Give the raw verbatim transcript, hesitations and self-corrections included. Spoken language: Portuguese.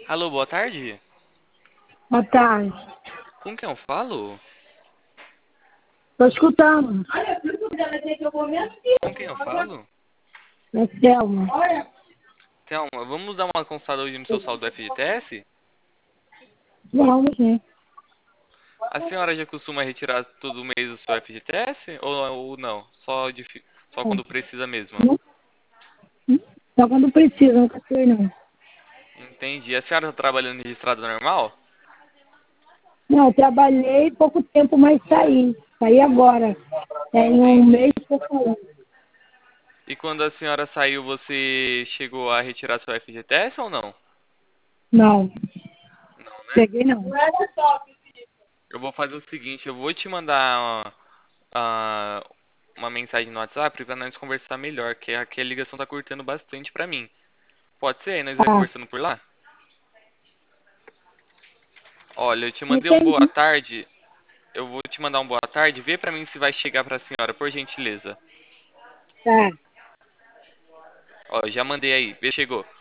Alô, boa tarde. Boa tarde. Com quem eu falo? Tô escutando. Com quem eu falo? É Selma. Thelma, vamos dar uma consultada hoje no seu saldo do F G T S? Vamos, sim. A senhora já costuma retirar todo mês o seu F G T S? Ou, ou não? Só, de, fi- só quando precisa mesmo? Não- Só quando precisa, nunca sei não. Entendi. A senhora está trabalhando registrada normal? Não, eu trabalhei pouco tempo, mas saí. Saí agora. Tem um Entendi. mês que eu falando. E quando a senhora saiu, você chegou a retirar seu F G T S ou não? Não, Não, né? cheguei não. Eu vou fazer o seguinte, eu vou te mandar ah, uma mensagem no WhatsApp para nós conversar melhor, que aqui a ligação tá cortando bastante pra mim. Pode ser? Nós vai Ah, conversando por lá? Olha, eu te mandei um boa entendi. tarde. Eu vou te mandar um boa tarde. Vê pra mim se vai chegar pra senhora, por gentileza. Tá. Ó, já mandei aí. Vê se chegou.